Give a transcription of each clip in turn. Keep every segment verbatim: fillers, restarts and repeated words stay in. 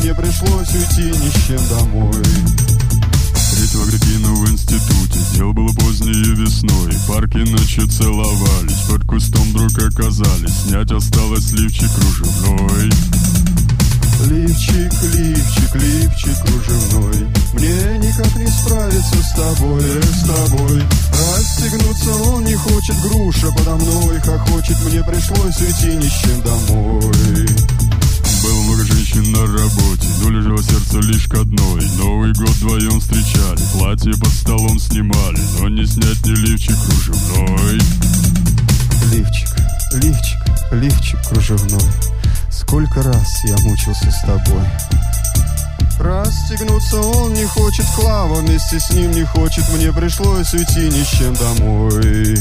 мне пришлось уйти ни с чем домой. Встретил Агриппину в институте, дело было позднее весной. Парки ночью целовались, под кустом вдруг оказались. Снять осталось лифчик кружевной. Лифчик, лифчик, лифчик кружевной, мне никак не справиться с тобой, с тобой. Расстегнуться он не хочет, груша подо мной хохочет, мне пришлось уйти ни с чем домой. Было много женщин на работе, но лежало сердце лишь к одной. Новый год вдвоем встречали, платье под столом снимали, но не снять ни лифчик кружевной. Лифчик, лифчик, лифчик кружевной, сколько раз я мучился с тобой. Расстегнуться он не хочет, Клава вместе с ним не хочет, мне пришлось уйти ни с чем домой.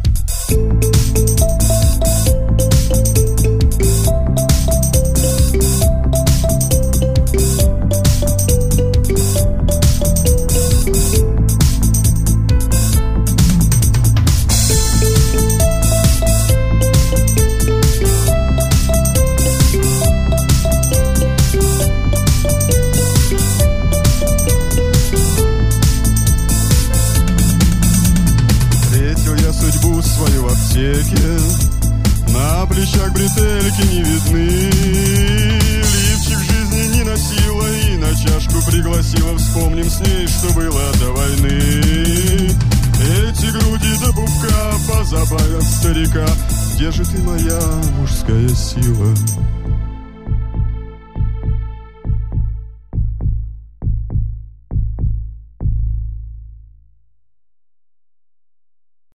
Свою в аптеке, на плечах бретельки не видны. Лифчик жизни не носила и на чашку пригласила. Вспомним с ней, что было до войны. Эти груди до пупка позабавят старика. Где же ты, моя мужская сила?